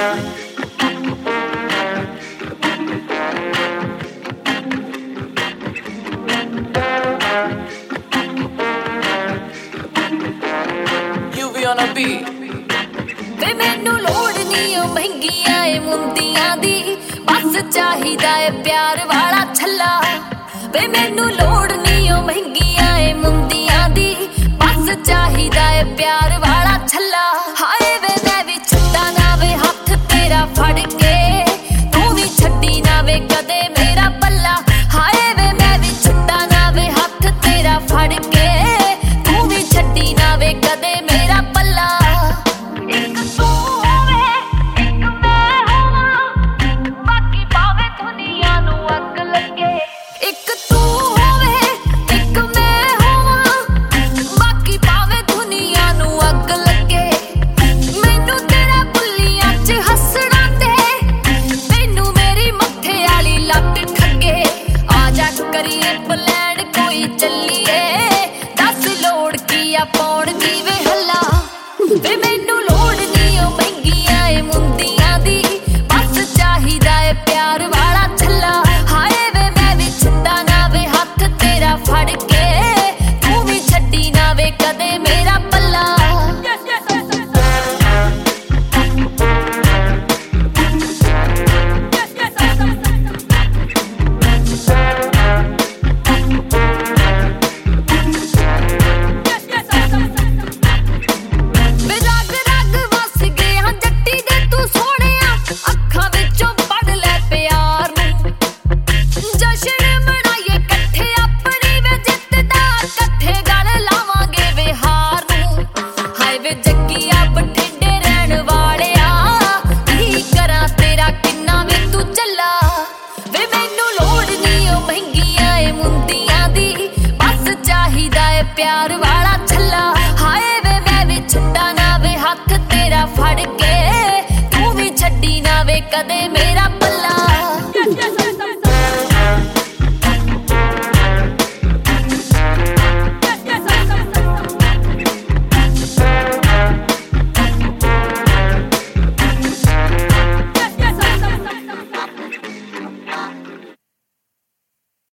on a beat ਵੇ ਮੈਨੂੰ ਲੋੜ ਨੀ ਓ ਮਹਿੰਗੀਆਂ ਏ ਮੁੰਦੀਆਂ ਦੀ ਬਸ ਚਾਹੀਦਾ ਏ ਪਿਆਰ ਵਾਲਾ ਛੱਲਾ ਵੇ ਮੈਨੂੰ ਲੋੜ ਨੀ ਓ ਮਹਿੰਗੀਆਂ ਏ ਮੁੰਦੀਆਂ ਦੀ ਬਸ ਚਾਹੀਦਾ ਏ ਪਿਆਰ ਵਾਲਾ ਛੱਲਾ ਹਾਏ ਵੇ ਮੈਂ ਵੀ ਛੱਡਾ ਨਾ ਵੇ ਹੱਥ ਤੇਰਾ ਫੜ ਕੇ ਤੂੰ ਵੀ ਛੱਡੀ ਨਾ ਵੇ ਕਦੇ ਮੇਰਾ ਪੱਲਾ ਹਾਏ ਵੇ ਮੈਂ ਵੀ ਛੱਡਾ ਨਾ ਵੇ ਹੱਥ ਤੇਰਾ ਫੜ ਕੇ ਤੂੰ ਵੀ ਛੱਡੀ ਨਾ ਵੇ ਕਦੇ ਮੇਰਾ ਪੱਲਾ ਇੱਕ ਤੂੰ ਹੋਵੇ ਇੱਕ ਮੈਂ ਹੋਵਾਂ ਬਾਕੀ ਭਾਵੇਂ ਦੁਨੀਆ ਨੂੰ ਅੱਗ ਲੱਗੇ ਇੱਕ ਤੂੰ ਹੋਵੇ ਇੱਕ ਮੈਂ ਹੋਵਾਂ ਬਾਕੀ ਭਾਵੇਂ ਦੁਨੀਆ ਨੂੰ ਅੱਗ ਲੱਗੇ ਮੈਨੂੰ ਤੇਰਾ ਬੁੱਲੀਆਂ 'ਚ ਹੱਸਣਾ ਤੇ ਤੈਨੂੰ ਮੇਰੀ ਮੱਥੇ ਵਾਲੀ ਲੱਤ ਠੱਗੇ ਆ ਜਾ ਕਰੀਏ ਪਲਾਨ ਕੋਈ ਚੱਲੀਏ ਦੱਸ ਲੋੜ ਕੀ ਆ ਪਾਉਣ ਦੀ ਵੇ ਹੱਲਾ ਵੇ ਮੈਨੂੰ ਲੋੜ ਨੀ ਓ ਮਹਿੰਗੀਆਂ ਏ ਮੁੰਦੀਆਂ ਦੀ ਬਸ ਚਾਹੀਦਾ ਏ ਪਿਆਰ ਵਾਲਾ ਛੱਲਾ ਹਾਏ ਵੇ ਮੈਂ ਵੀ ਛੱਡਾ ਨਾ ਵੇ ਹੱਥ ਤੇਰਾ ਫੜ ਕੇ ਤੂੰ ਵੀ ਛੱਡੀ ਨਾ ਵੇ ਕਦੇ ਮੇਰਾ ਪੱਲਾ ਪਿਆਰ ਵਾਲਾ ਛੱਲਾ ਹਾਏ ਵੇ ਮੈਂ ਵੀ ਛੱਡਾ ਨਾ ਵੇ ਹੱਥ ਤੇਰਾ ਫੜ ਕੇ ਤੂੰ ਵੀ ਛੱਡੀ ਨਾ ਵੇ ਕਦੇ ਮੇਰਾ ਪੱਲਾ